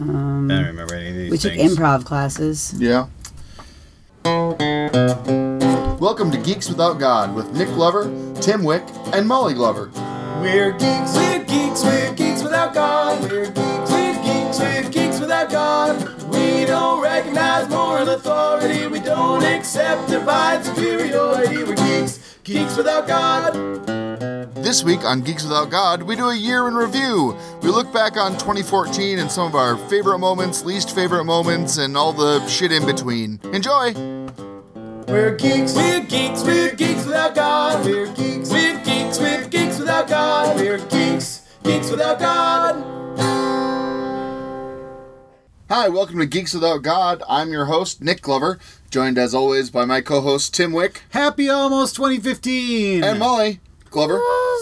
I don't remember any of these We things. took improv classes. Yeah. Welcome to Geeks Without God with Nick Glover, Tim Wick, and Molly Glover. We're geeks, we're geeks, we're geeks without God. We're geeks, we're geeks, we're geeks without God. We don't recognize moral authority. We don't accept divine superiority. We're geeks, geeks without God. This week on Geeks Without God, we do a year in review. We look back on 2014 and some of our favorite moments, least favorite moments, and all the shit in between. Enjoy! We're geeks, we're geeks, we're geeks without God. We're geeks, we're geeks, we're geeks without God. We're geeks, geeks without God. Hi, welcome to Geeks Without God. I'm your host, Nick Glover, joined as always by my co-host, Tim Wick. Happy almost 2015! And Molly Glover.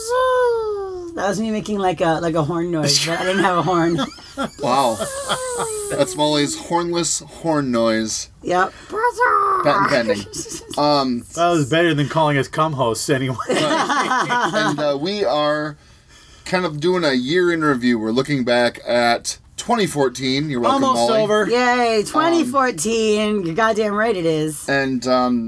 That was me making like a horn noise, but I didn't have a horn. Wow. That's Molly's hornless horn noise. Yep. Patent pending. That was better than calling us cum hosts anyway. And we are kind of doing a year in review. We're looking back at 2014. You're welcome, Almost Molly. over. Yay, 2014. You're goddamn right it is. And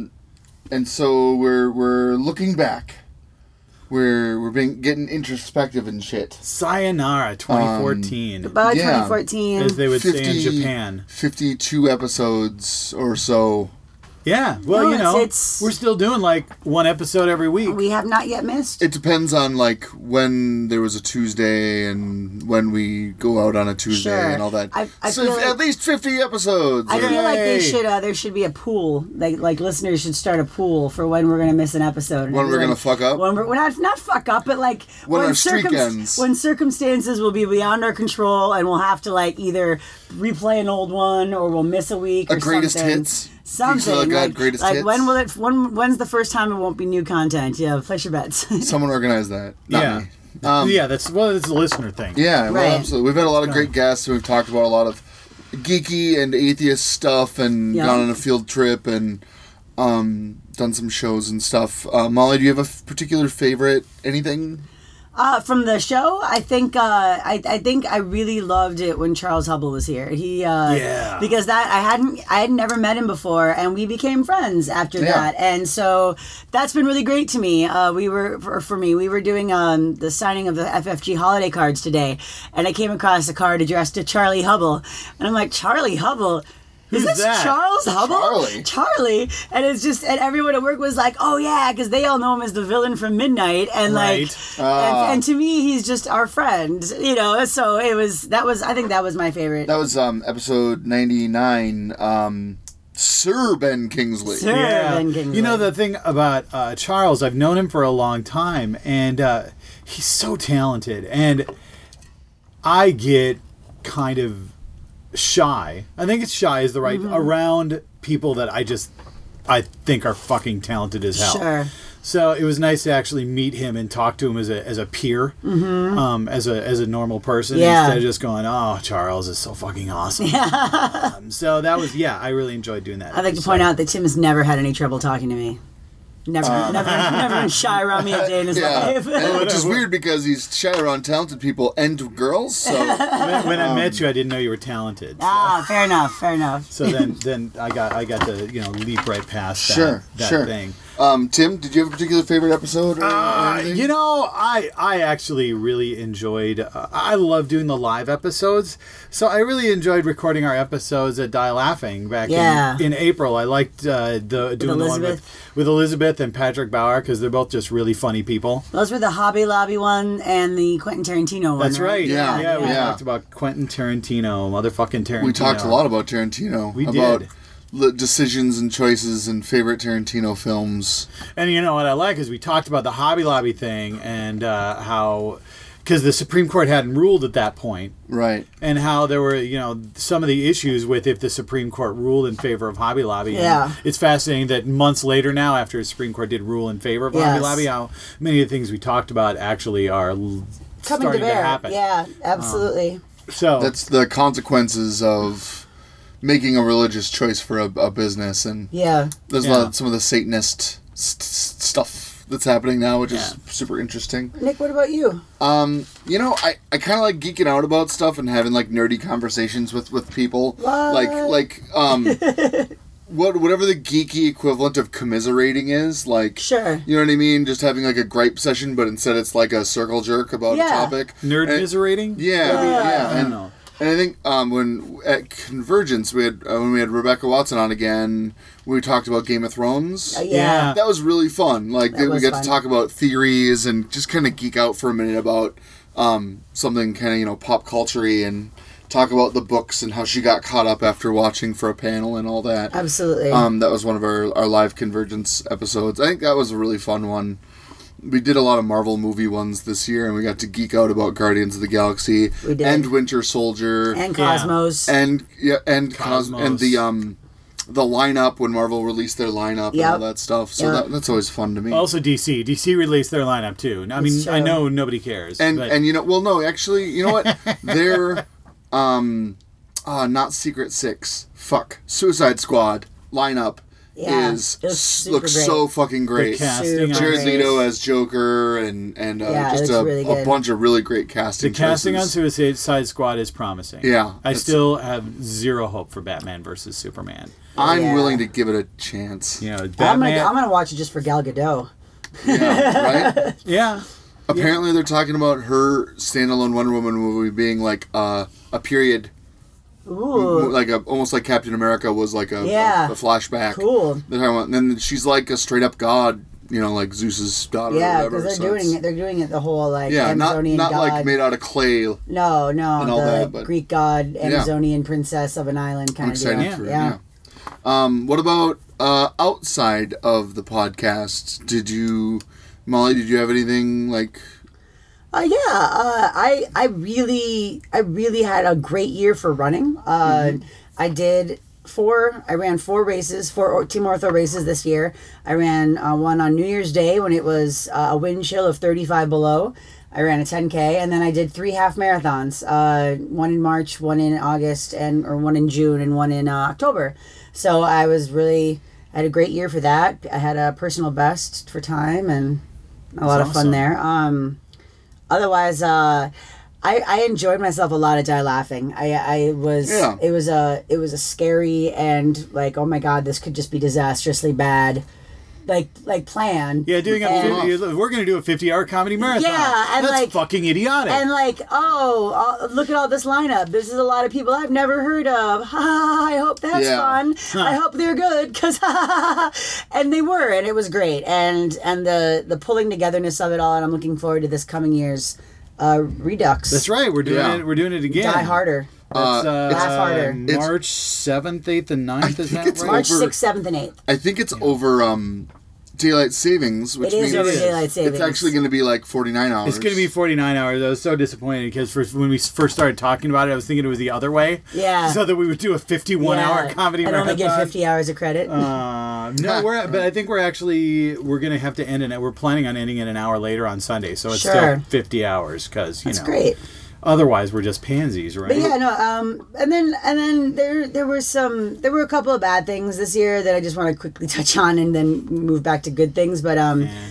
so we're looking back. We're getting introspective and shit. Sayonara 2014. Goodbye, Yeah. 2014. as they would say in Japan. 52 episodes or so. Yeah, well, No, you know, it's- we're still doing like one episode every week. We have not yet missed. It depends on like when there was a Tuesday and when we go out on a Tuesday Sure. and all that. I So feel like- at least 50 episodes. I or- feel like Yay. there should be a pool. Like listeners should start a pool for when we're gonna miss an episode. When we're gonna fuck up? When we're not fuck up, but like When our streak ends. When circumstances will be beyond our control and we'll have to like either replay an old one or we'll miss a week or greatest something. hits. Something Geeks Without God, like, greatest like hits. when's the first time it won't be new content? Yeah, place your bets. Someone organize that. Not yeah. me. It's a listener thing. Yeah, well, Right. absolutely. We've had a lot of great guests. We've talked about a lot of geeky and atheist stuff and Yeah. gone on a field trip and done some shows and stuff. Molly, do you have a particular favorite anything? From the show, I think I really loved it when Charles Hubble was here. Because I had never met him before, and we became friends after Yeah. that, and so that's been really great to me. We were doing the signing of the FFG holiday cards today, and I came across a card addressed to Charlie Hubble, and I'm like, Charlie Hubble. Is Who's this that? Charles Hubble? Charlie. And it's just, and everyone at work was like, oh yeah, because they all know him as the villain from Midnight, and Right. and to me, he's just our friend, you know. So I think that was my favorite. That was episode 99. Sir Ben Kingsley. Sir Ben Kingsley. You know, the thing about Charles, I've known him for a long time, and he's so talented. And I get kind of shy. I think it's shy is the right around people that I think are fucking talented as hell. Sure. So it was nice to actually meet him and talk to him as a peer, as a normal person, Yeah. instead of just going, "Oh, Charles is so fucking awesome." So that was I really enjoyed doing that. I'd like to point out that Tim has never had any trouble talking to me. Never been shy around me a day in his life. And which is weird because he's shy around talented people and girls. So when I met you, I didn't know you were talented. Fair enough. So then I got to leap right past Sure. that thing. Tim, did you have a particular favorite episode? Or anything? I actually really enjoyed. I love doing the live episodes, so I really enjoyed recording our episodes at Die Laughing back in April. I liked doing the one with Elizabeth and Patrick Bauer because they're both just really funny people. Those were the Hobby Lobby one and the Quentin Tarantino one. That's right. Yeah. We talked about Quentin Tarantino, motherfucking Tarantino. We talked a lot about Tarantino. We about did. Decisions and choices and favorite Tarantino films. And you know what I like is we talked about the Hobby Lobby thing and how, because the Supreme Court hadn't ruled at that point, Right. and how there were some of the issues with if the Supreme Court ruled in favor of Hobby Lobby. Yeah. And it's fascinating that months later now, after the Supreme Court did rule in favor of Hobby Yes. Lobby, how many of the things we talked about actually are Coming starting to bear. happen. Yeah, absolutely. So That's the consequences of making a religious choice for a business, and Yeah. there's Yeah. some of the Satanist stuff that's happening now, which is super interesting. Nick, what about you? You know, I kind of like geeking out about stuff and having like nerdy conversations with people. What? Whatever the geeky equivalent of commiserating is, like, Sure. you know what I mean? Just having like a gripe session, but instead it's like a circle jerk about a topic. Nerd-miserating? Yeah. I don't know. And I think when at Convergence when we had Rebecca Watson on again, we talked about Game of Thrones. Yeah. That was really fun. Like we was got fun. to talk about theories and just kind of geek out for a minute about something kind of pop culture-y and talk about the books and how she got caught up after watching for a panel and all that. Absolutely. That was one of our live Convergence episodes. I think that was a really fun one. We did a lot of Marvel movie ones this year, and we got to geek out about Guardians of the Galaxy We did. and Winter Soldier And Cosmos. and Cosmos. and the lineup when Marvel released their lineup and all that stuff. So that's always fun to me. Also DC. DC released their lineup too. I mean, true. I know nobody cares. and but and no, actually, you know what? They're not Secret Six. Suicide Squad lineup Yeah, looks it was super looks great. so fucking great. The casting, Super Jared great. Leto as Joker and Yeah, it just looks really a good. bunch of really great the casting casting on choices. Suicide Squad is promising. Yeah, I it's- still have zero hope for Batman versus Superman. I'm Yeah. willing to give it a chance. You know, I'm Batman. gonna watch it just for Gal Gadot. Yeah, right? Yeah. Apparently they're talking about her standalone Wonder Woman movie being like a period, Ooh, like almost like Captain America was like a flashback. cool. They're talking about, and then she's like a straight up god, like Zeus's daughter. Yeah, or whatever. because so they're it's- doing it. They're doing it the whole like Yeah, Amazonian not god. like made out of clay. No, and all the that, but- Greek god, Amazonian princess of an island I'm kind of deal. excited for it. Yeah. What about outside of the podcast? Molly? Did you have anything like? I really had a great year for running. I ran 4 races, 4 Team Ortho races this year. I ran one on New Year's Day when it was a wind chill of 35 below. I ran a 10K, and then I did 3 half marathons. One in March, one in August, or one in June, and one in October. So I had a great year for that. I had a personal best for time and a lot of fun awesome. there. Otherwise, I enjoyed myself a lot at Die Laughing. It was a scary and like, oh my god, this could just be disastrously bad, like plan. Yeah, we're going to do a 50-hour comedy marathon. Yeah, and that's like fucking idiotic. And like, look at all this lineup. This is a lot of people I've never heard of. I hope that's fun. I hope they're good, cause and they were, and it was great. And the pulling togetherness of it all, and I'm looking forward to this coming year's Redux. That's right. We're doing it. We're doing it again. Die Harder. That's, Laugh Harder. March 7th, 8th, and 9th. Is that it's right? March over- 6th, 7th, and 8th. I think it's over daylight savings, which It is means over daylight savings. it's actually going to be like 49 hours. It's going to be 49 hours. I was so disappointed because when we first started talking about it, I was thinking it was the other way. Yeah. So that we would do a 51-hour comedy and marathon. only get 50 hours of credit. No, but I think we're going to have to end it. We're planning on ending it an hour later on Sunday, so it's Sure. still 50 hours because That's great. Otherwise, we're just pansies, right? But yeah, no. And then there were a couple of bad things this year that I just want to quickly touch on and then move back to good things. But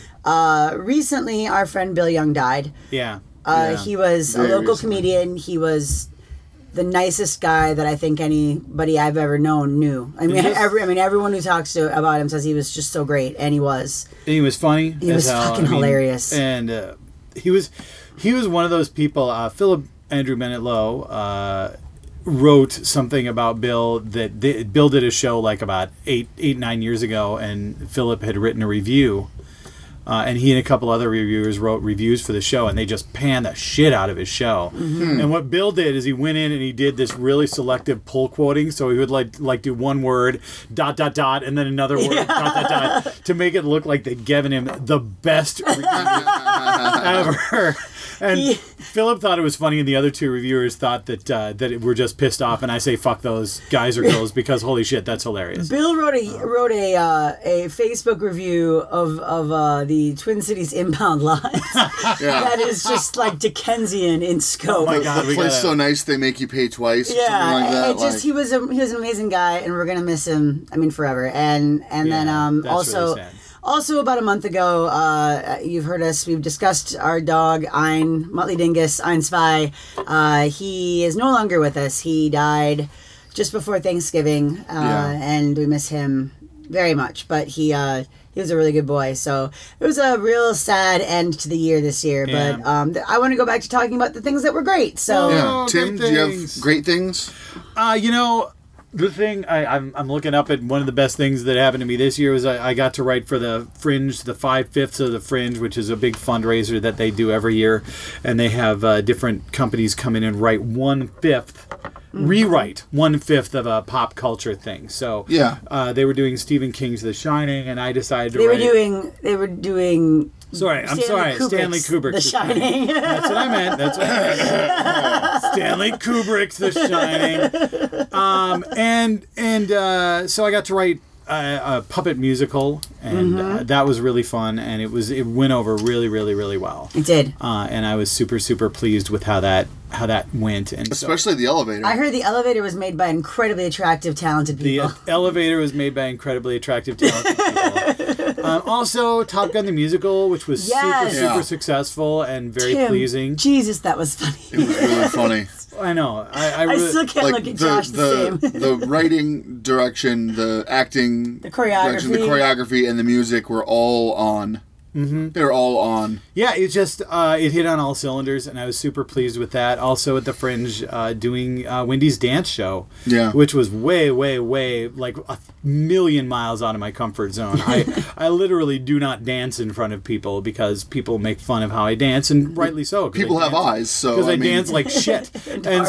recently, our friend Bill Young died. Yeah. He was a Very local recently. comedian. He was the nicest guy that I think anybody I've ever known knew. I mean, everyone who talks about him says he was just so great, and he was. And he was funny. He was fucking hilarious. And he was one of those people. Philip Andrew Bennett Lowe wrote something about Bill that Bill did a show like about 9 years ago, and Philip had written a review. And he and a couple other reviewers wrote reviews for the show, and they just panned the shit out of his show. Mm-hmm. And what Bill did is he went in and he did this really selective pull quoting. So he would like do one word, ... and then another word, ... to make it look like they'd given him the best review ever. And Philip thought it was funny, and the other 2 reviewers thought that we're just pissed off. And I say fuck those guys or girls because holy shit, that's hilarious. Bill wrote a Facebook review of the Twin Cities inbound lines that is just like Dickensian in scope. Oh my God, The place so nice they make you pay twice. Or Yeah, something like that. it just he was an amazing guy, and we're gonna miss him. I mean, forever. And then that's also really sad. Also, about a month ago, you've heard us. We've discussed our dog Ein, Muttley Dingus, Ein Zwei. He is no longer with us. He died just before Thanksgiving, and we miss him very much. But he was a really good boy. So it was a real sad end to the year this year. Yeah. But I want to go back to talking about the things that were great. So Yeah. Oh, Tim, great do you have things. great things? The thing I'm looking up at, one of the best things that happened to me this year was I got to write for the Fringe, the 5/5 of the Fringe, which is a big fundraiser that they do every year, and they have different companies come in and write 1/5, rewrite 1/5 of a pop culture thing. So they were doing Stephen King's The Shining, and I decided to they write. were doing. Sorry, I'm sorry. Stanley Kubrick's The Shining. That's what I meant. That's what I meant. Stanley Kubrick's The Shining. So I got to write a puppet musical, and that was really fun, and it went over really, really, really well. It did. And I was super, super pleased with how that went. And Especially the elevator. I heard the elevator was made by incredibly attractive, talented people. The elevator was made by incredibly attractive, talented people. Also, Top Gun the musical, which was Yes. super successful and very Tim, pleasing. Jesus, that was funny. It was really funny. I know. I I really, still can't look at Josh the same. the writing, direction, the acting, The choreography. direction, the choreography, and the music were all on. Mm-hmm. They were all on. Yeah, it just it hit on all cylinders, and I was super pleased with that. Also at the Fringe, doing Wendy's dance show, which was way, way, way like 1,000,000 miles out of my comfort zone. I literally do not dance in front of people because people make fun of how I dance, and rightly so. People have eyes, so because I dance like shit, and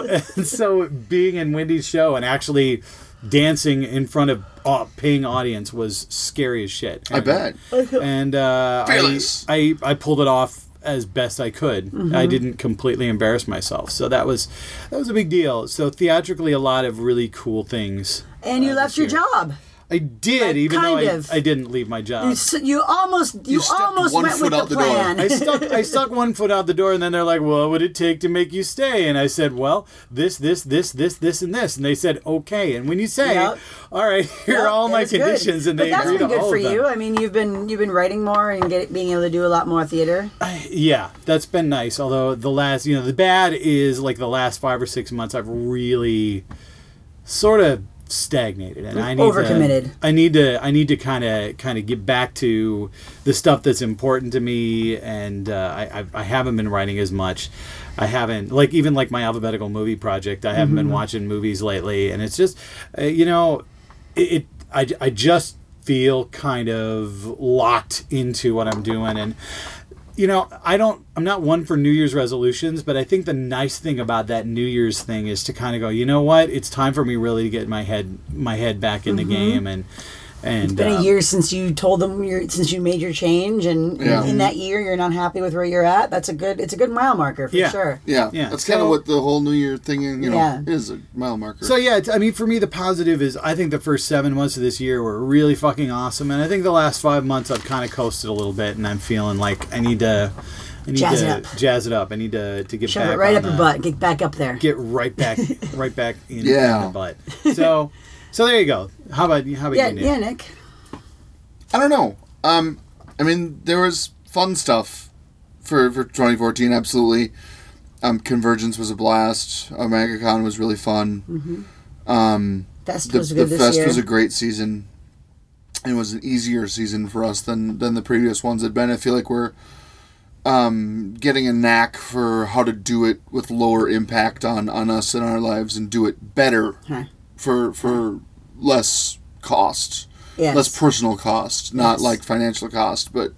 so being in Wendy's show and actually dancing in front of paying audience was scary as shit. I bet. And Fearless. I pulled it off as best I could. I didn't completely embarrass myself, so that was a big deal. So theatrically, a lot of really cool things. And you left your job. I did, Like, even though kind of. I didn't leave my job. You almost stepped one went foot with out the the door. plan. I stuck one foot out the door, and then they're like, "What would it take to make you stay?" And I said, "Well, this, and this." And they said, "Okay." And when you say, Yep. "All right, here are all my conditions," and but they that's agreed been to good all for of them. you. I mean, you've been writing more and being able to do a lot more theater. Yeah, that's been nice. Although the bad is like the last 5 or 6 months, I've really sort of stagnated, and I need Overcommitted. I need to kind of get back to the stuff that's important to me, and I haven't been writing as much. I haven't even my alphabetical movie project. I haven't been watching movies lately, and it's just I just feel kind of locked into what I'm doing, and I'm not one for New Year's resolutions, but I think the nice thing about that New Year's thing is to kind of go, you know what, it's time for me really to get my head back in the game, and It's been a year since you told them since you made your change, and in that year you're not happy with where you're at. It's a good mile marker for sure. Yeah, Yeah. that's kind of what the whole New Year thing, is a mile marker. So yeah, for me the positive is I think the first 7 months of this year were really fucking awesome, and I think the last 5 months I've kind of coasted a little bit, and I'm feeling like I need to jazz it up. I need to get Shove back it right on up your butt. Get back up there. Get right back in the butt. So there you go. How about you, Nick? Yeah, Nick. I don't know. I mean, there was fun stuff for 2014, absolutely. Convergence was a blast. MegaCon was really fun. Fest was good this year. The Fest was a great season. It was an easier season for us than the previous ones had been. I feel like we're getting a knack for how to do it with lower impact on us and our lives, and do it better for less cost. Yes. Less personal cost, not like financial cost, but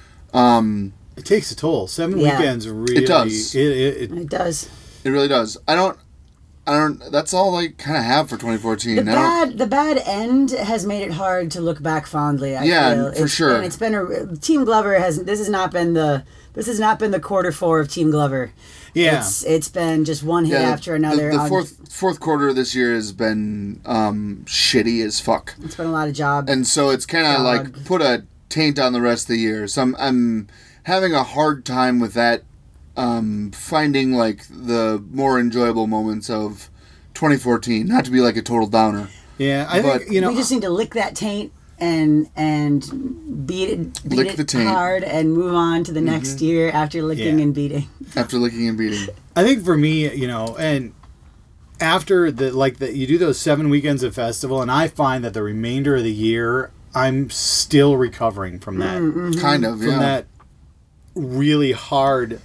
it takes a toll. 7 weekends really. It does. It does. It really does. I don't. That's all I kind of have for 2014. The bad end has made it hard to look back fondly. I feel. For sure. And it's been Team Glover This has not been the quarter 4 of Team Glover. Yeah, it's been just one hit after another. The fourth quarter of this year has been shitty as fuck. It's been a lot of job. And so it's kind of like put a taint on the rest of the year. So I'm having a hard time with that. Finding like the more enjoyable moments of 2014, not to be like a total downer. Yeah, I think we just need to lick that taint beat it Lick the taint. hard and move on to the next year after licking Yeah. and beating. After licking and beating. I think for me, and after you do those 7 weekends of festival, and I find that the remainder of the year, I'm still recovering from that. Kind of, From yeah. that really hard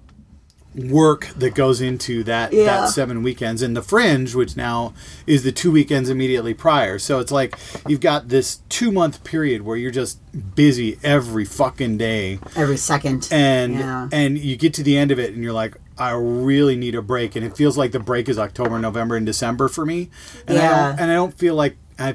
work that goes into that 7 weekends, and the Fringe, which now is the 2 weekends immediately prior. So it's like you've got this 2-month period where you're just busy every fucking day, Every second. and you get to the end of it and you're like, I really need a break, and it feels like the break is October, November, and December for me, and I don't feel like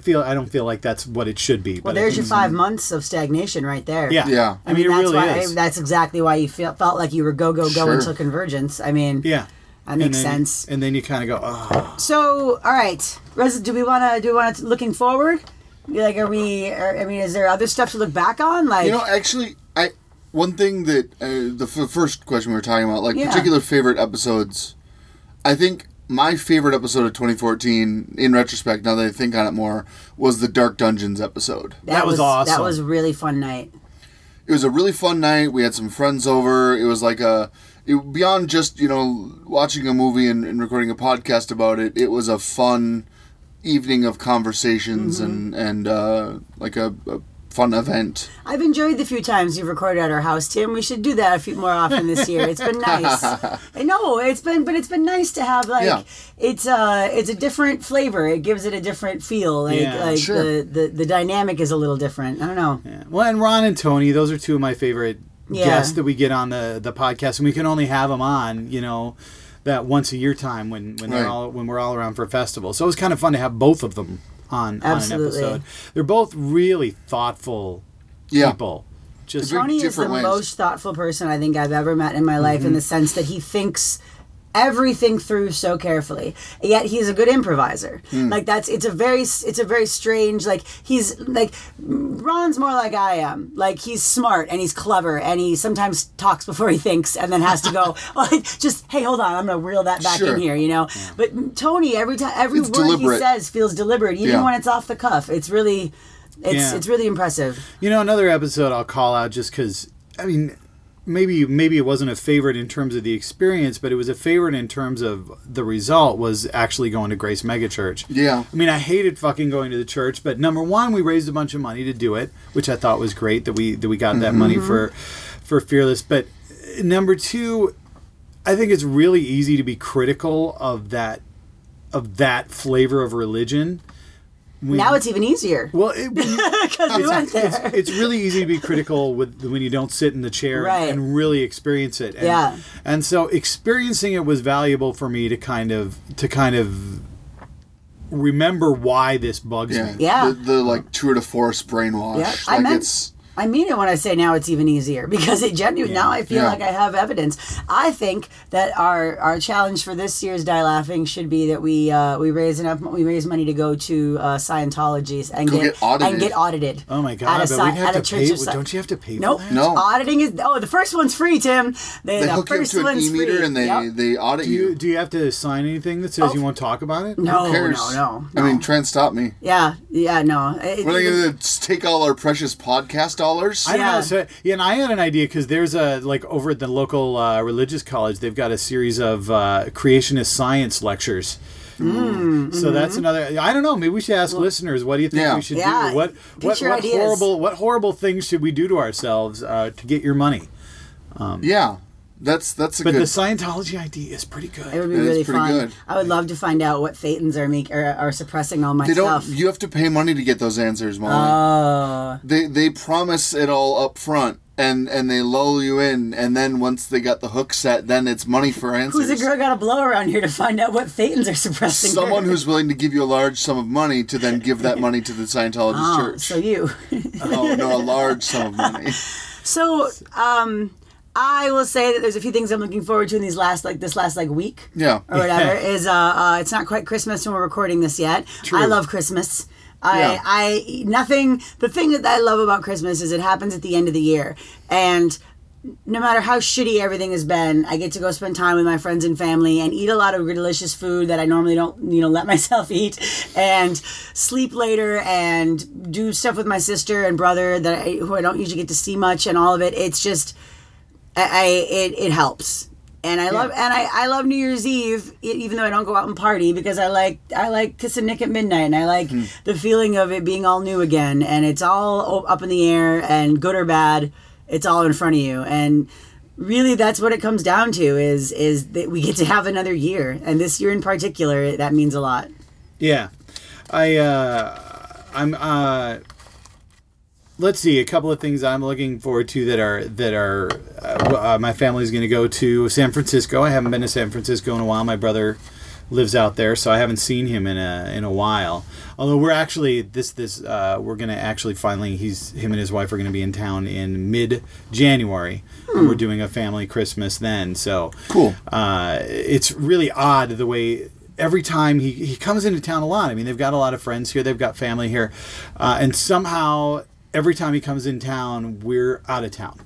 that's what it should be. Well, but there's your 5 months of stagnation right there. yeah. Yeah. I mean, it that's really why, is. That's exactly why you felt like you were go Sure. until Convergence. I mean, Yeah. that makes And then- sense. And then you kind of go, oh. So, all right, do we want to looking forward? Like, is there other stuff to look back on? Like, Actually, one thing that the first question we were talking about, like Yeah. particular favorite episodes, I think my favorite episode of 2014, in retrospect, now that I think on it more, was the Dark Dungeons episode. That was awesome. That was a really fun night. It was a really fun night. We had some friends over. It was like beyond just, watching a movie and recording a podcast about it, it was a fun evening of conversations and like a fun event. I've enjoyed the few times you've recorded at our house, Tim. We should do that a few more often this year. It's been nice. I know it's been nice to have it's a different flavor. It gives it a different feel. Sure. The dynamic is a little different. I don't know. Yeah. Well, and Ron and Tony, those are two of my favorite Yeah. guests that we get on the podcast, and we can only have them on, that once a year time when we're all around for a festival. So it was kind of fun to have both of them on an Absolutely. episode. They're both really thoughtful Yeah. people. Just Very Tony is the different ways. most thoughtful person I think I've ever met in my life, in the sense that he thinks everything through so carefully. Yet he's a good improviser. It's a very strange, he's like, Ron's more like I am. Like, he's smart and he's clever and he sometimes talks before he thinks and then has to go, hey, hold on, I'm going to reel that back Sure. in here, But Tony, every word deliberate. he says feels deliberate, even Yeah. when it's off the cuff. It's really, Yeah. it's really impressive. another episode I'll call out just because, maybe it wasn't a favorite in terms of the experience, but it was a favorite in terms of the result, was actually going to Grace Megachurch. Yeah. I hated fucking going to the church, but number one, we raised a bunch of money to do it, which I thought was great that we got that money for Fearless. But number two, I think it's really easy to be critical of that flavor of religion. Now it's even easier. Well, Because we went there. it's really easy to be critical when you don't sit in the chair Right. and really experience it. And, Yeah. And so experiencing it was valuable for me to kind of remember why this bugs Yeah. me. Yeah. The tour de force brainwash. Yeah, I mean it when I say now it's even easier, because it genuinely, now I feel Yeah. like I have evidence. I think that our challenge for this year's Die Laughing should be that we raise money to go to Scientology and get audited. Oh my God! At But a, we'd have at a to church pay. of Sci- Don't you have to pay Nope. for that? No. Auditing is the first one's free, Tim. They The hook you up first to an one's e-meter free. and they, Yep. they audit you. Do you have to sign anything that says you won't talk about it? No, Who cares? no. I mean, try and stop me. Yeah, no. What are they going to take all our precious podcast dollars? I don't Yeah. know. So, and I had an idea because there's over at the local religious college, they've got a series of creationist science lectures. So that's another. I don't know. Maybe we should ask listeners. What do you think Yeah. we should Yeah. do? What Get your ideas. horrible things should we do to ourselves to get your money? Yeah. That's a But good... the Scientology idea is pretty good. It would be It is really pretty fun. good. I would love to find out what Thetans are suppressing all my They don't. stuff. You have to pay money to get those answers, Molly. Oh. They promise it all up front, and they lull you in, and then once they got the hook set, then it's money for answers. Who's a girl got to blow around here to find out what Thetans are suppressing? Someone her? who's willing to give you a large sum of money to then give that money to the Scientologist church. So you. Oh no, a large sum of money. So I will say that there's a few things I'm looking forward to in this last week. Yeah. Or whatever. Is it's not quite Christmas when we're recording this yet. True. I love Christmas. Yeah. The thing that I love about Christmas is it happens at the end of the year. And no matter how shitty everything has been, I get to go spend time with my friends and family and eat a lot of delicious food that I normally don't, let myself eat, and sleep later and do stuff with my sister and brother who I don't usually get to see much, and all of it. It's just, it helps. And I love New Year's Eve, even though I don't go out and party, because I like kissing Nick at midnight, and I like the feeling of it being all new again, and it's all up in the air, and good or bad, it's all in front of you. And really, that's what it comes down to, is that we get to have another year, and this year in particular, that means a lot. Yeah, let's see, a couple of things I'm looking forward to that are my family's going to go to San Francisco. I haven't been to San Francisco in a while. My brother lives out there, so I haven't seen him in a while. Although we're actually we're going to actually finally him and his wife are going to be in town in mid-January. And we're doing a family Christmas then. So cool. It's really odd the way every time he comes into town a lot. I mean, they've got a lot of friends here, they've got family here, and somehow every time he comes in town, we're out of town.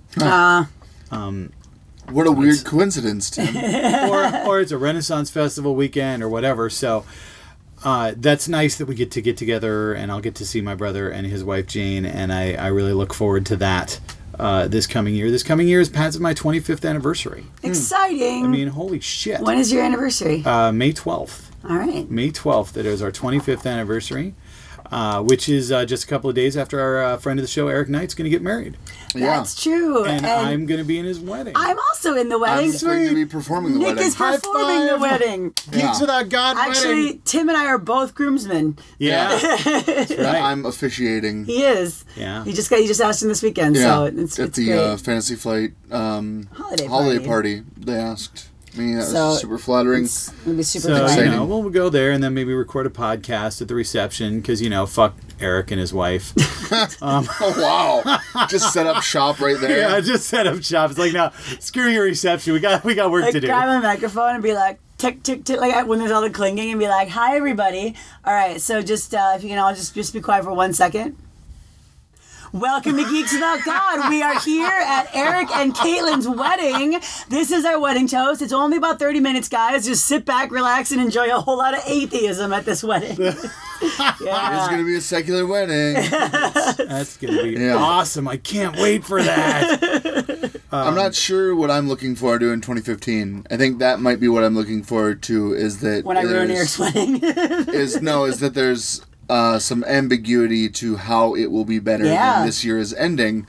What a weird coincidence, Tim. or it's a Renaissance Festival weekend or whatever. So that's nice that we get together, and I'll get to see my brother and his wife Jane, and I really look forward to that this coming year. This coming year is Pat's my 25th anniversary. Exciting. I mean, holy shit. When is your anniversary? May 12th. All right. May 12th. It is our 25th anniversary. Which is just a couple of days after our friend of the show, Eric Knight's going to get married. That's true. And I'm going to be in his wedding. I'm also in the wedding. I'm going to be performing the Nick wedding. is performing the wedding. Geeks Without God Actually, wedding. Tim and I are both groomsmen. Yeah. That's right. I'm officiating. He is. Yeah. He just asked him this weekend, so it's at the great. Fantasy Flight Holiday party. They asked me. That So, was super flattering. It's going to be super So, exciting. we'll go there and then maybe record a podcast at the reception because, fuck Eric and his wife. Oh, wow. Just set up shop right there. Yeah, just set up shop. It's like, no, screw your reception. We got work to do. Grab a microphone and be like, tick, tick, tick, like when there's all the clinging, and be like, hi, everybody. All right, so just, if you can all just be quiet for 1 second. Welcome to Geeks Without God. We are here at Eric and Caitlin's wedding. This is our wedding toast. It's only about 30 minutes, guys. Just sit back, relax, and enjoy a whole lot of atheism at this wedding. It's going to be a secular wedding. That's going to be awesome. I can't wait for that. I'm not sure what I'm looking forward to in 2015. I think that might be what I'm looking forward to, is that When I ruin Eric's wedding. is that there's some ambiguity to how it will be better than this year is ending,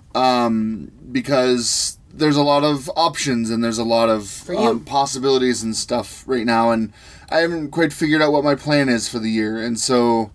because there's a lot of options and there's a lot of possibilities and stuff right now, and I haven't quite figured out what my plan is for the year, and so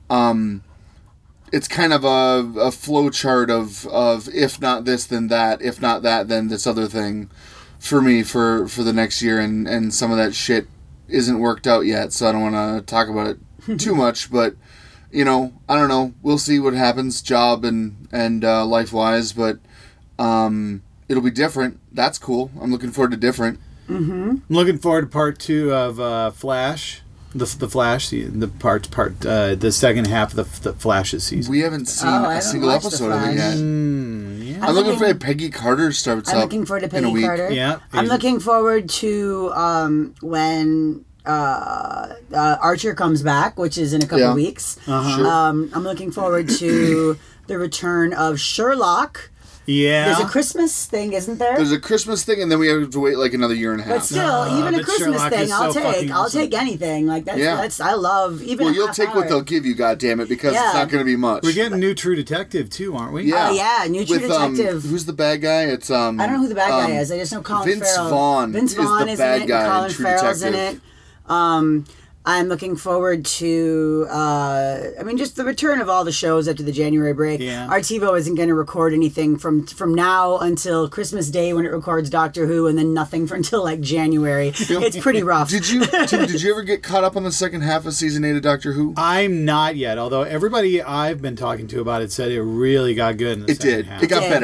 it's kind of a flow chart of if not this then that, if not that then this other thing for me for the next year, and some of that shit isn't worked out yet, so I don't want to talk about it too much, but I don't know. We'll see what happens, job and life wise, but it'll be different. That's cool. I'm looking forward to different. Mm-hmm. I'm looking forward to part 2 of Flash. The Flash, the second half of the Flash's season. We haven't seen a single episode of it yet. Yeah. I'm looking for Peggy Carter starts up. I'm looking forward to in a Peggy week. Carter. Yeah. I'm looking forward to when Archer comes back, which is in a couple weeks. Sure. I'm looking forward to the return of Sherlock. Yeah. There's a Christmas thing, isn't there? There's a Christmas thing, and then we have to wait like another year and a half. But still, even a but Christmas Sherlock thing, is I'll so fucking take. I'll awesome. take anything. Like that's I love even. Well, a you'll half take hour. what they'll give you, goddammit, because it's not going to be much. We're getting new True Detective too, aren't we? Yeah. New True Detective. Who's the bad guy? It's I don't know who the bad guy is. I just know Colin Vince Farrell. Vaughn Vince is the Vaughn is bad in it. guy in Colin True Farrell's in Detective. it. I'm looking forward to, just the return of all the shows after the January break. Yeah. Our TiVo isn't going to record anything from now until Christmas Day when it records Doctor Who, and then nothing for until like January. It's pretty rough. Tim, did you ever get caught up on the second half of season 8 of Doctor Who? I'm not yet, although everybody I've been talking to about it said it really got good in the It second did. half. It got better.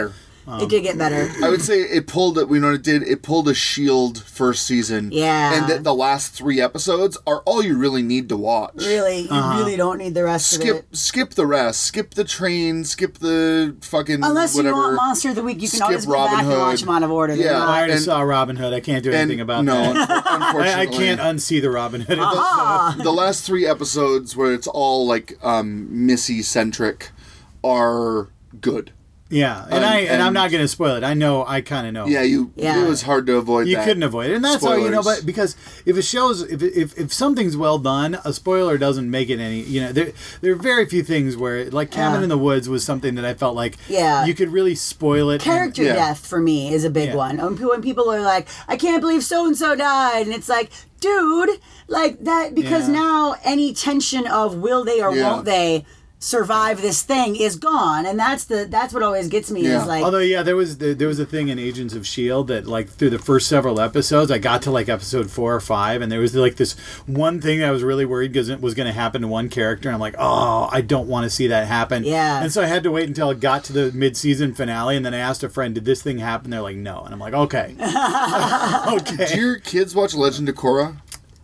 It did get better. I would say it pulled it. We know what it did. It pulled a Shield first season. Yeah. And the last 3 episodes are all you really need to watch. Really, you really don't need the rest of it. Skip the rest. Skip the train. Skip the fucking Unless whatever. you want Monster of the Week, you can Skip always go Robin back and Hood. watch them out of order. They're Yeah. not- I already and- saw Robin Hood. I can't do anything about no, that. unfortunately, I can't unsee the Robin Hood. The last 3 episodes where it's all like Missy centric are good. Yeah, and I'm not going to spoil it. I know, I kind of know. Yeah, it was hard to avoid. You that. couldn't avoid it, and that's all you know. Spoilers. But because if it shows, if something's well done, a spoiler doesn't make it any. You know, there are very few things where, like Cabin in the Woods was something that I felt like you could really spoil it. Character Yeah. death for me is a big Yeah. one. When people are like, I can't believe so and so died, and it's like, dude, like that, because Yeah. now any tension of will they or Yeah. won't they survive this thing is gone, and that's what always gets me Yeah. is like, Although, yeah, there was a thing in Agents of S.H.I.E.L.D. that, like, through the first several episodes, I got to, like, episode 4 or 5, and there was, like, this one thing that I was really worried because it was going to happen to one character, and I'm like, oh, I don't want to see that happen. Yeah. And so I had to wait until it got to the mid-season finale, and then I asked a friend, did this thing happen? They're like, no. And I'm like, okay. Okay. Do your kids watch Legend of Korra?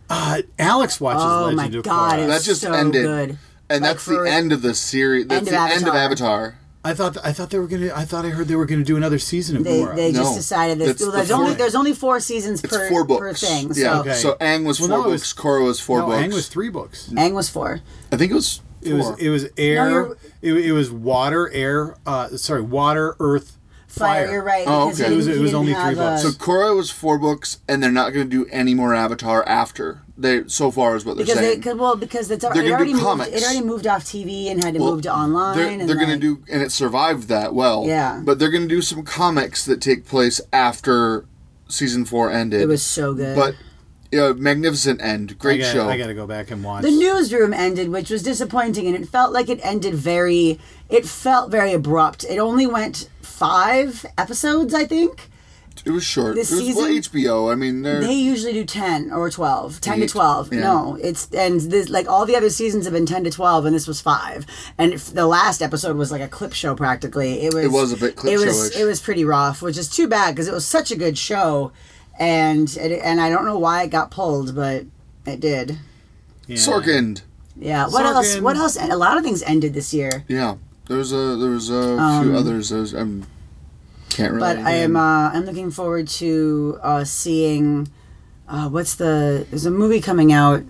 Alex watches oh my Legend of god, Korra. it's That just so ended. good. And Like that's the for- end of the series. That's the end of Avatar. I thought they were gonna. I thought I heard they were gonna do another season of Korra. They just No. decided this. It's Well, the there's only 4 seasons It's per 4 books. per thing. So Yeah. Okay. So Aang was Well, 4 no, it was- books. Korra was 4 no, books. Aang was 3 books. Aang was 4. I think it was 4. It was air. No, it was water, air. Water, earth, Fire. fire. You're right. Oh, because okay. he It was- didn't- it he was didn't only have 3 books. So Korra was 4 books, and they're not going to do any more Avatar after. They so far is what they're saying. because it's They're gonna do comics. It already moved off TV and had to Well, move to online. They're going to do, and it survived that well. Yeah. But they're going to do some comics that take place after season 4 ended. It was so good. But magnificent end, great show. I gotta go back and watch. The newsroom ended, which was disappointing, and it felt like it ended very. It felt very abrupt. It only went 5 episodes, I think. It was short. This it was season? HBO. I mean, They usually do 10 or 12, 10 to 8, 12. yeah. No, this like all the other seasons have been 10 to 12, and this was 5. And the last episode was like a clip show practically. It was a bit clip showish. It was pretty rough, which is too bad because it was such a good show, and I don't know why it got pulled, but it did. Yeah. Sorkin. Yeah. What else? Sorkin. What else? A lot of things ended this year. Yeah, there was a few others. Can't really. But I'm looking forward to seeing there's a movie coming out.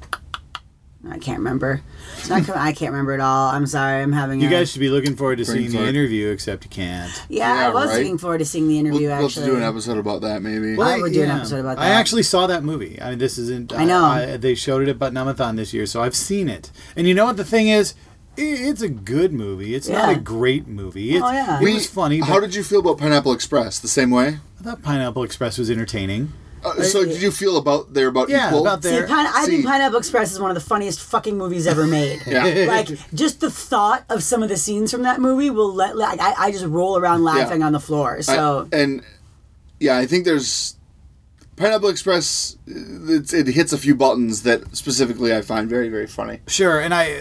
I can't remember. It's not I can't remember at all. I'm sorry. I'm having You guys should be looking forward to Brain seeing the fart. interview, except you can't. Yeah, I Yeah, was right? looking forward to seeing the interview. We'll have to actually, do an episode about that maybe. Well, I would do an episode about I that. actually saw that movie. I mean, this isn't. I know. They showed it at Button-Amathon this year, so I've seen it. And you know what the thing is? It's a good movie. It's not Yeah. a great movie. Oh, yeah. It was funny. How But did you feel about Pineapple Express? The same way. I thought Pineapple Express was entertaining. So did you feel about Yeah, equal? about See, there. I think See. Pineapple Express is one of the funniest fucking movies ever made. Yeah. Like just the thought of some of the scenes from that movie will I just roll around laughing on the floor. So I think there's Pineapple Express. It hits a few buttons that specifically I find very, very funny. Sure, and I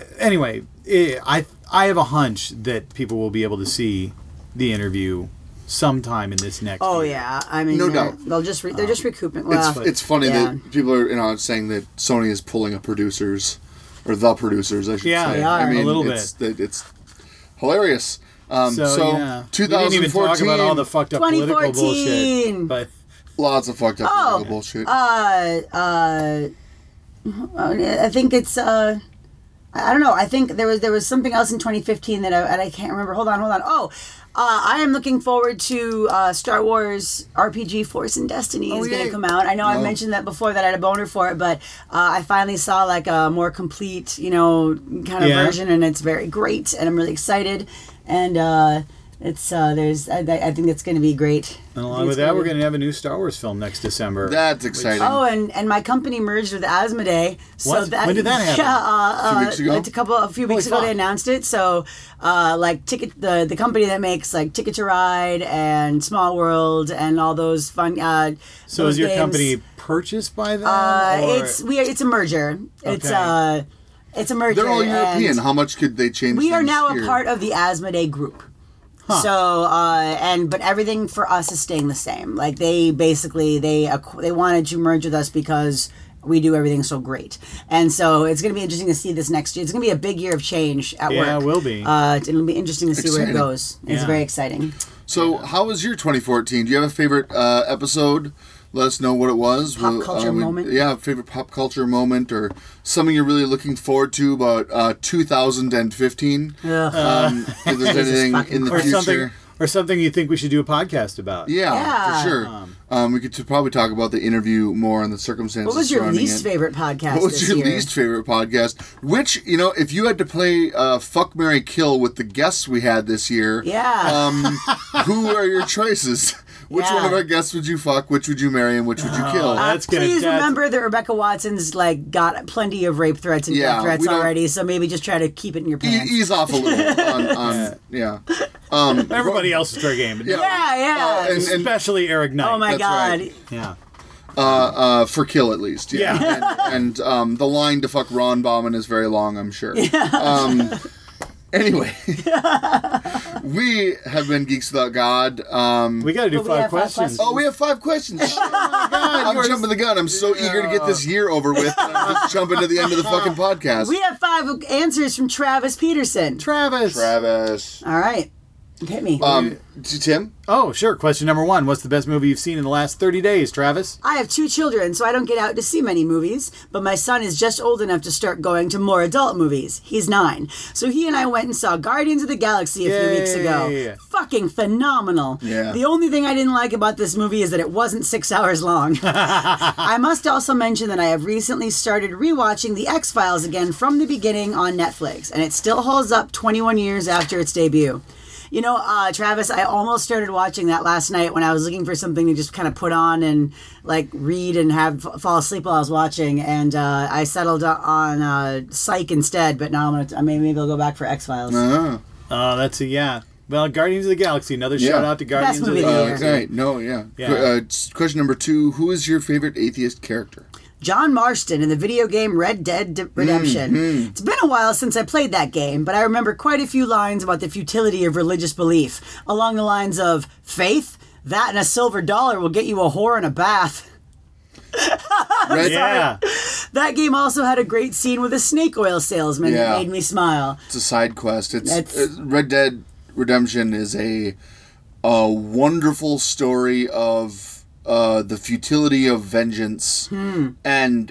have a hunch that people will be able to see the interview sometime in this next year. yeah, I mean, No doubt. they're just recouping. Well, It's funny yeah. that people are saying that Sony is pulling a producers or the producers. I should Yeah, say. they are. I mean, A little it's hilarious. So, yeah. We didn't even talk about all the fucked up political 2014. bullshit. But lots of fucked up political bullshit. I think it's I don't know. I think there was something else in 2015 that I can't remember. Hold on. Oh, I am looking forward to Star Wars RPG Force and Destiny is going yay. to come out. I know I mentioned that before that I had a boner for it, but I finally saw like a more complete, kind of Yeah. version, and it's very great, and I'm really excited. And it's I think it's going to be great. and along with that, we're going to have a new Star Wars film next December. That's exciting. Oh, and my company merged with Asmodee. So What? that, When did that happen? Yeah, A few weeks ago? a few weeks ago fuck. they announced it. So, the company that makes like Ticket to Ride and Small World and all those fun. So those is your games, company purchased by them? or- it's a merger. It's Okay. it's a merger. They're all and European. How much could they change? We are things now here? a part of the Asmodee group. So but everything for us is staying the same. Like they basically they wanted to merge with us because we do everything so great, and so it's going to be interesting to see this next year. It's going to be a big year of change at work. Yeah, it will be. It'll be interesting to see where it Exciting. goes. It's Yeah. very exciting. So, how was your 2014? Do you have a favorite episode? Let us know what it was. Pop culture moment? Yeah, favorite pop culture moment or something you're really looking forward to about 2015. Ugh. If there's anything fucking in the or future. something you think we should do a podcast about. Yeah, Yeah. for sure. We could probably talk about the interview more and the circumstances What was your surrounding least it. favorite podcast What was this your year? least favorite podcast? Which, if you had to play Fuck, Marry, Kill with the guests we had this year, Yeah. who are your choices? Which Yeah. one of our guests would you fuck? Which would you marry? And which would you kill? That's gonna- Please that's- remember that Rebecca Watson's got plenty of rape threats and Yeah, death threats we don't- already, so maybe just try to keep it in your pants. Ease off a little on yeah. Everybody else is fair game. But Yeah. yeah. and especially Eric Knight. Oh my that's god. right. Yeah. For kill at least. Yeah. Yeah. And the line to fuck Ron Bauman is very long, I'm sure. Anyway, we have been Geeks Without God. We got to do But we five have five questions. questions. Oh, we have 5 questions. Oh my God, I'm jumping the gun. I'm so eager to get this year over with. I'm just jumping to the end of the fucking podcast. We have 5 answers from Travis Peterson. Travis. Travis. All right. Hit me. Tim? Oh, sure. Question number 1. What's the best movie you've seen in the last 30 days, Travis? I have 2 children, so I don't get out to see many movies, but my son is just old enough to start going to more adult movies. He's 9. So he and I went and saw Guardians of the Galaxy a few weeks ago. Yay. Fucking phenomenal. Yeah. The only thing I didn't like about this movie is that it wasn't 6 hours long. I must also mention that I have recently started rewatching The X-Files again from the beginning on Netflix, and it still holds up 21 years after its debut. You know, Travis, I almost started watching that last night when I was looking for something to just kind of put on and like read and fall asleep while I was watching, and I settled on Psych instead. But now maybe I'll go back for X-Files. Uh-huh. Oh, that's a yeah. Well, Guardians of the Galaxy. Another Yeah. shout out to Guardians of movie the of the year. Galaxy. Right. No, yeah. Yeah. Question number 2. Who is your favorite atheist character? John Marston in the video game Red Dead Redemption. It's been a while since I played that game, but I remember quite a few lines about the futility of religious belief, along the lines of, faith? That and a silver dollar will get you a whore and a bath. Yeah. That game also had a great scene with a snake oil salesman Yeah. that made me smile. It's a side quest. That's- Red Dead Redemption is a wonderful story of the futility of vengeance, and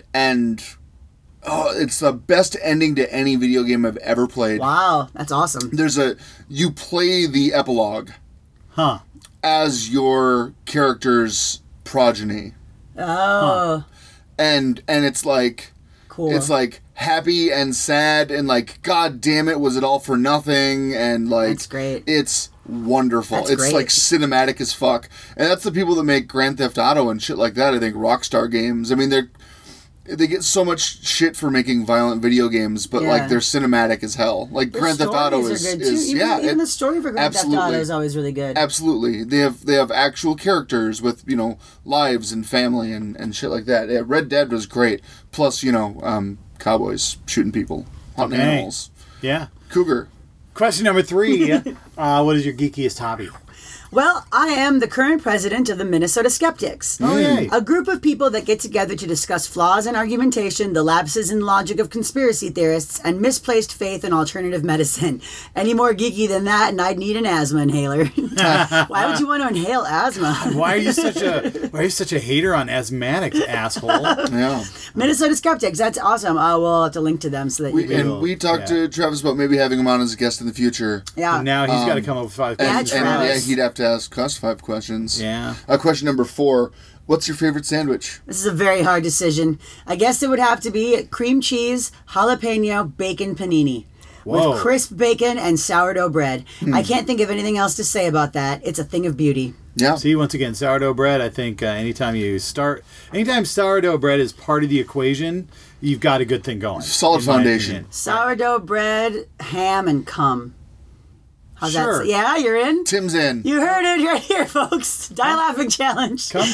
it's the best ending to any video game I've ever played. Wow, that's awesome. You play the epilogue Huh. as your character's progeny, Oh, and it's like. cool. It's like happy and sad and like, God damn it, was it all for nothing? And like, That's great. It's wonderful. That's it's great. like cinematic as fuck. And that's the people that make Grand Theft Auto and shit like that. I think Rockstar Games. I mean, they get so much shit for making violent video games, but Yeah. like they're cinematic as hell. Like Their Grand Theft Auto stories are good, is too. yeah, Even the story for Grand Theft Auto absolutely. is always really good. Absolutely. They have actual characters with, lives and family and shit like that. Yeah, Red Dead was great. Plus, cowboys shooting people, hunting Okay. animals. Yeah. Cougar. Question number 3. What is your geekiest hobby? Well, I am the current president of the Minnesota Skeptics. Oh, yay. A group of people that get together to discuss flaws in argumentation, the lapses in logic of conspiracy theorists, and misplaced faith in alternative medicine. Any more geeky than that, and I'd need an asthma inhaler. Why would you want to inhale asthma? Why are you such a hater on asthmatics, asshole? Yeah. Minnesota Skeptics, that's awesome. We'll have to link to them so that you can. We talked to Travis about maybe having him on as a guest in the future. Yeah. And now he's got to come up with 5 Yeah, questions. And Travis. he'd have to ask us 5 questions. Yeah. Question number 4. What's your favorite sandwich? This is a very hard decision. I guess it would have to be cream cheese, jalapeno, bacon panini. Whoa. With crisp bacon and sourdough bread. I can't think of anything else to say about that. It's a thing of beauty. Yeah. See, once again, sourdough bread, I think anytime sourdough bread is part of the equation, you've got a good thing going. Solid in my foundation. opinion. Sourdough bread, ham, and cum. How's Sure. that? Yeah, you're in? Tim's in. You heard it right here, folks. Die Laughing Challenge. Cum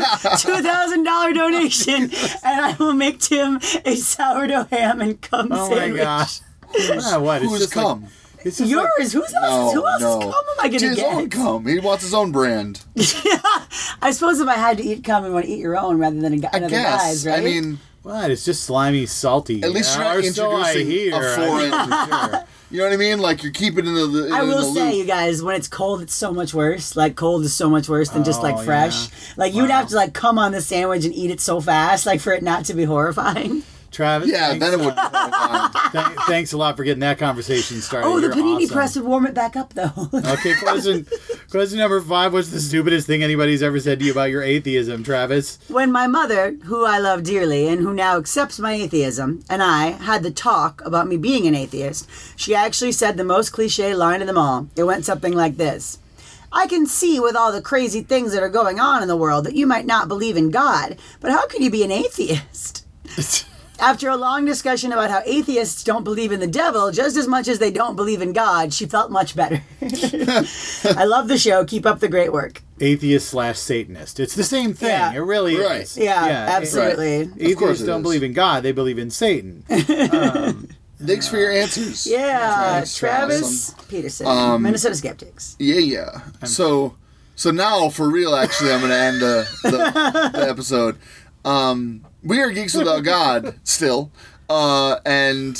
$2,000 donation, and I will make Tim a sourdough ham and cum Oh my sandwich. gosh. What? It's Who's just like- come? It's just like- Yours? Who else's cum am I gonna His own get? cum. He wants his own brand. I suppose if I had to eat cum, I want to eat your own rather than I another guess. guy's, right? I mean, what? It's just slimy, salty. at least you're not Or so I introducing hear. a foreign. Sure. You know what I mean? Like you're keeping it in the. I in will the say, loop. you guys, when it's cold, it's so much worse. Like, cold is so much worse than just, like, Oh, fresh. yeah. Like, you'd have to, like, come on the sandwich and eat it so fast, like, for it not to be horrifying. Travis, Yeah, thanks, then it would. Be horrifying. thanks a lot for getting that conversation started. Oh, the You're panini awesome. press would warm it back up, though. Okay, question number 5. What's the stupidest thing anybody's ever said to you about your atheism, Travis? When my mother, who I love dearly and who now accepts my atheism, and I had the talk about me being an atheist, she actually said the most cliche line of them all. It went something like this. I can see with all the crazy things that are going on in the world that you might not believe in God, but how can you be an atheist? After a long discussion about how atheists don't believe in the devil just as much as they don't believe in God, she felt much better. I love the show. Keep up the great work. Atheist/Satanist. It's the same thing. Yeah. It really Right. is. Yeah, absolutely. Of course Atheists it don't is. believe in God. They believe in Satan. Thanks for your answers. Yeah, Travis Awesome. Peterson, Minnesota Skeptics. Yeah. So now for real, actually, I'm going to end the episode. We are Geeks Without God still, and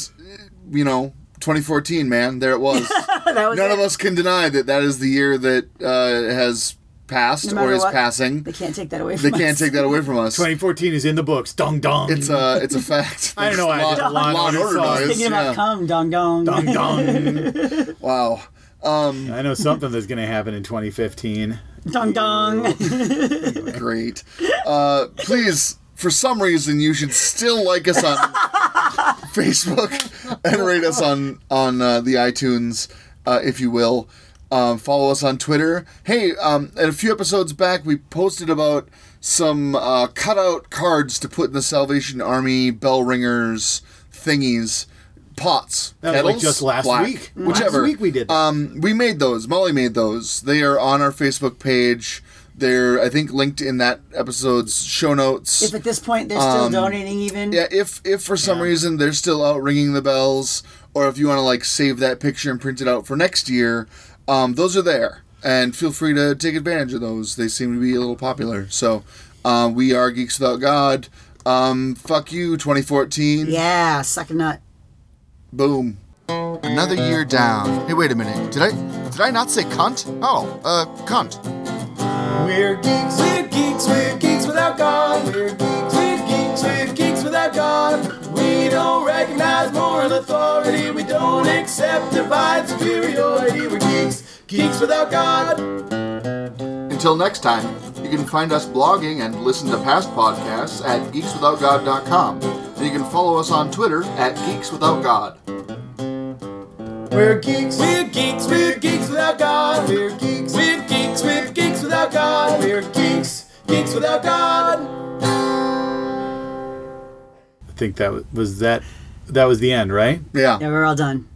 2014, man, there it was. That was None it. of us can deny that is the year that has passed No matter or is what, passing. They can't take that away They from us. can't take that away from us. 2014 is in the books. Dong dong. It's a fact. I don't know why I did the Law and Order does, song. Thinking about yeah. cum, dong dong. dong dong. Wow. I know something that's going to happen in 2015. Dong dong. Great. Please, for some reason, you should still like us on Facebook and rate us on the iTunes, if you will. Follow us on Twitter. Hey, a few episodes back, we posted about some cutout cards to put in the Salvation Army bell ringers thingies. Pots. That was like kettles, just last black, week. Whichever. Last week we did that. We made those. Molly made those. They are on our Facebook page. They're, I think, linked in that episode's show notes. If at this point they're still donating even. Yeah, if for some reason they're still out ringing the bells, or if you want to like save that picture and print it out for next year, those are there. And feel free to take advantage of those. They seem to be a little popular. So, we are Geeks Without God. Fuck you, 2014. Yeah, suck a nut. Boom. Another year down. Hey, wait a minute. Did I not say cunt? Oh, cunt. We're geeks without God. We're geeks without God. We don't recognize moral authority. We don't accept divine superiority. We're geeks without God. Until next time, you can find us blogging and listen to past podcasts at geekswithoutgod.com. And you can follow us on Twitter at geekswithoutgod. We're geeks without God. We're geeks without God. We're geeks without God. I think that was the end, right? Yeah. Yeah, we're all done.